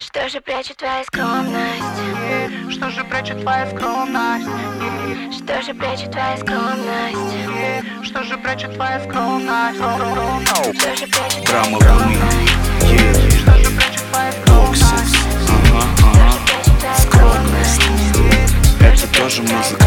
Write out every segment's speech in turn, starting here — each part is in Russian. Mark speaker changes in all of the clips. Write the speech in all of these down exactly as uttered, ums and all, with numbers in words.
Speaker 1: Что же прячет твоя скромность?
Speaker 2: Что же прячет твоя скромность?
Speaker 1: Что же прячет твоя скромность?
Speaker 2: Что же прячет твоя скромность?
Speaker 1: Что же прячет твоя
Speaker 3: Драма
Speaker 1: скромность?
Speaker 2: Что же прячет твоя скромность?
Speaker 3: Ага, ага. Скромность. Это тоже музыка.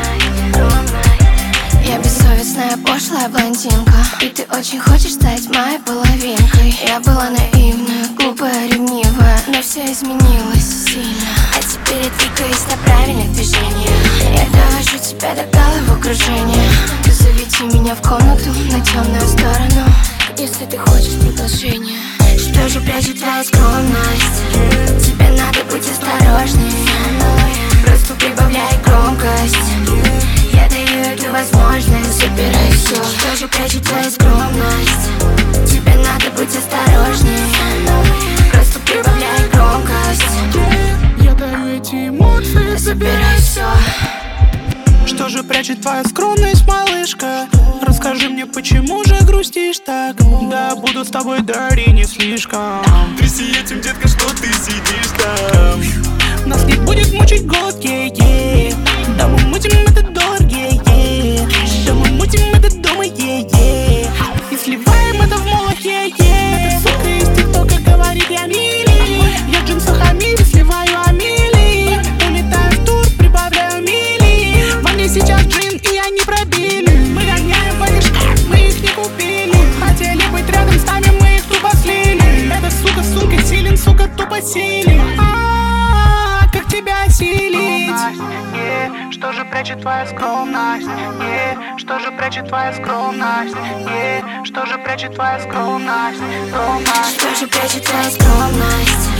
Speaker 1: Я бессовестная, пошлая блондинка, и ты очень хочешь стать моей половинкой. Я была наивная, глупая, ревнивая, но все изменилось сильно. А теперь я двигаюсь на правильных движениях. Я довожу тебя до головокружения. Позовите меня в комнату на темную сторону, если ты хочешь продолжения. Что же прячет твоя скромность? Тебе надо быть осторожней. Просто прибавляй громкость. Я даю эту возможность. Забирай все. Что же прячет твоя скромность? Тебе надо быть осторожней. Просто прибавляй громкость.
Speaker 2: Я даю эти эмоции.
Speaker 1: Забирай все.
Speaker 2: Что же прячет твоя скромность, малышка? Расскажи мне, почему же грустишь так? Да, буду с тобой dirty, не слишком.
Speaker 3: Тряси этим, детка, что ты сидишь там.
Speaker 2: Нас не будет мучить голод, е-е. Да мы мутим этот доллар, е-е. Да мы мутим этот дома, е-е. И сливаем это в молот, е-е. Эта сука из тиктока говорит, я мили. Я в джинсах Амири, сливаю Амили. Улетаю в тур, прибавляю мили. Во мне сейчас джин, и они пробили. Мы гоняем по лишкам, мы их не купили. Хотели быть рядом с нами, мы их тупо слили. Эта сука, сука, силен, сука, тупо силен. Как тебя осилить? Что же прячет твоя скромность? Что же прячет твоя скромность? Что же прячет твоя скромность? Скромность.
Speaker 1: Что же прячет твоя скромность?